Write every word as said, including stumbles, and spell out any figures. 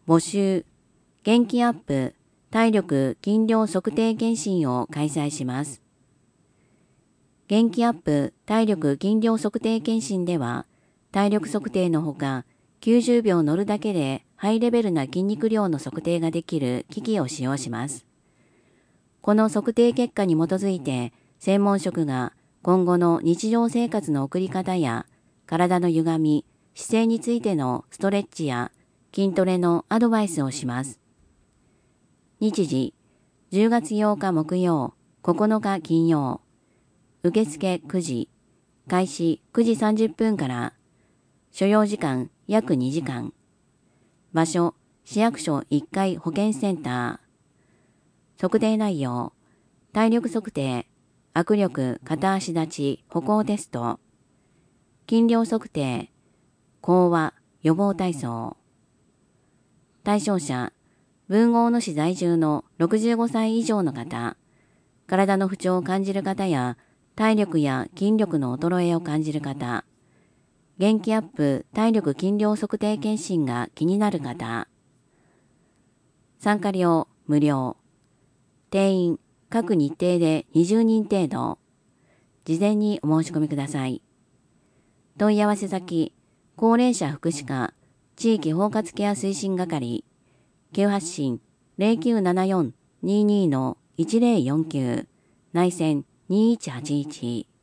募集、元気アップ、体力筋量測定検診を開催します。元気アップ、体力筋量測定検診では、体力測定のほか、きゅうじゅうびょう乗るだけでハイレベルな筋肉量の測定ができる機器を使用します。この測定結果に基づいて、専門職が今後の日常生活の送り方や、体の歪み、姿勢についてのストレッチや筋トレのアドバイスをします。日時、じゅうがつようか木曜、ここのか金曜。受付くじ、開始くじさんじゅっぷんから、所要時間約にじかん。場所、市役所いっかい保健センター。測定内容、体力測定、握力片足立ち歩行テスト。筋量測定、講話、予防体操。対象者、豊後大野市在住のろくじゅうごさい以上の方、体の不調を感じる方や、体力や筋力の衰えを感じる方、元気アップ体力筋量測定検診が気になる方、参加料無料、定員各日程でにじゅうにん程度、事前にお申し込みください。問い合わせ先、高齢者福祉課、地域包括ケア推進係、急発進 ゼロきゅうななよん にーにー いちゼロよんきゅう 内線にいちはちいち